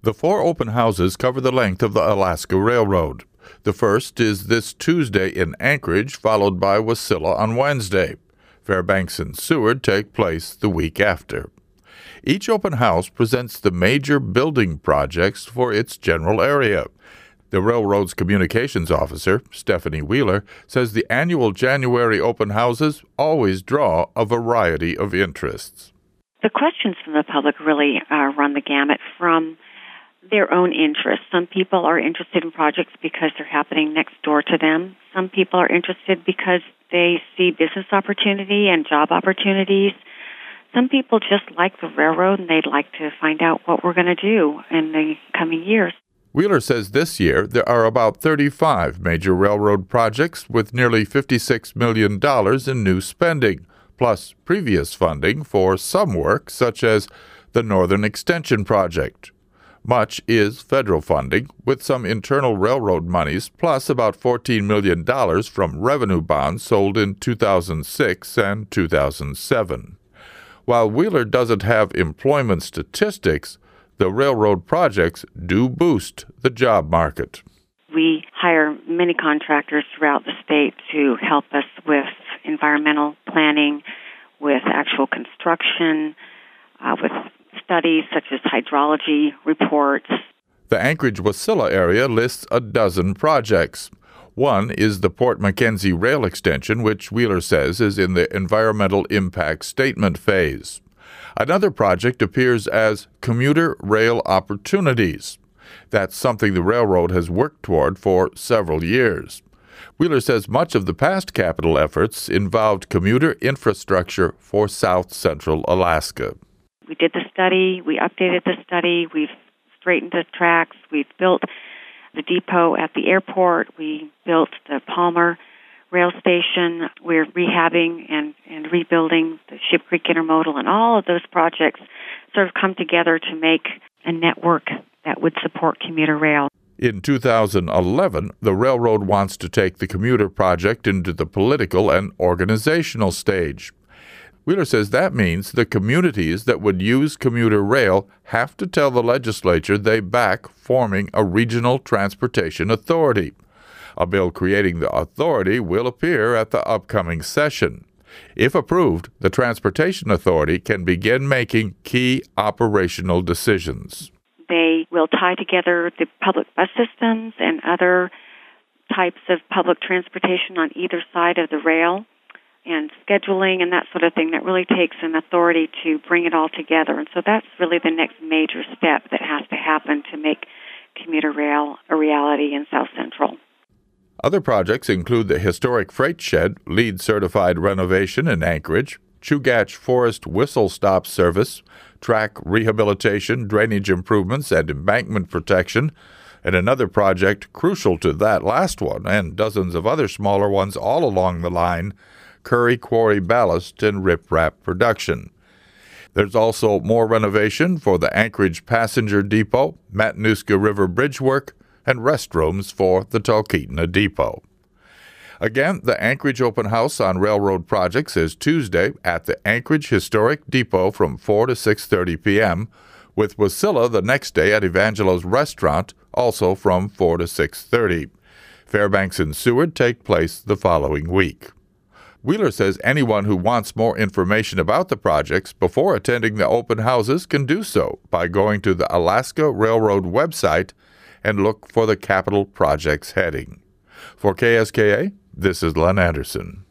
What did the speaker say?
The 4 open houses cover the length of the Alaska Railroad. The first is this Tuesday in Anchorage, followed by Wasilla on Wednesday. Fairbanks and Seward take place the week after. Each open house presents the major building projects for its general area. The railroad's communications officer, Stephanie Wheeler, says the annual January open houses always draw a variety of interests. The questions from the public really run the gamut from their own interests. Some people are interested in projects because they're happening next door to them. Some people are interested because they see business opportunity and job opportunities. Some people just like the railroad and they'd like to find out what we're going to do in the coming years. Wheeler says this year there are about 35 major railroad projects with nearly $56 million in new spending, plus previous funding for some work such as the Northern Extension Project. Much is federal funding, with some internal railroad monies, plus about $14 million from revenue bonds sold in 2006 and 2007. While Wheeler doesn't have employment statistics, the railroad projects do boost the job market. We hire many contractors throughout the state to help us with environmental planning, with actual construction, with studies such as hydrology reports. The Anchorage-Wasilla area lists a dozen projects. One is the Port Mackenzie Rail Extension, which Wheeler says is in the environmental impact statement phase. Another project appears as Commuter Rail Opportunities. That's something the railroad has worked toward for several years. Wheeler says much of the past capital efforts involved commuter infrastructure for South Central Alaska. We did the study, we updated the study, we've straightened the tracks, we've built the depot at the airport, we built the Palmer rail station, we're rehabbing and rebuilding the Ship Creek Intermodal, and all of those projects sort of come together to make a network that would support commuter rail. In 2011, the railroad wants to take the commuter project into the political and organizational stage. Wheeler says that means the communities that would use commuter rail have to tell the legislature they back forming a regional transportation authority. A bill creating the authority will appear at the upcoming session. If approved, the Transportation Authority can begin making key operational decisions. They will tie together the public bus systems and other types of public transportation on either side of the rail, and scheduling and that sort of thing. That really takes an authority to bring it all together. And so that's really the next major step that has to happen to make commuter rail a reality in South Central. Other projects include the historic freight shed, LEED-certified renovation in Anchorage, Chugach Forest whistle stop service, track rehabilitation, drainage improvements, and embankment protection, and another project crucial to that last one and dozens of other smaller ones all along the line, Curry Quarry ballast and riprap production. There's also more renovation for the Anchorage Passenger Depot, Matanuska River Bridge work, and restrooms for the Talkeetna Depot. Again, the Anchorage Open House on Railroad Projects is Tuesday at the Anchorage Historic Depot from 4 to 6:30 p.m., with Wasilla the next day at Evangelo's Restaurant, also from 4 to 6:30. Fairbanks and Seward take place the following week. Wheeler says anyone who wants more information about the projects before attending the open houses can do so by going to the Alaska Railroad website and look for the Capital Projects heading. For KSKA, this is Len Anderson.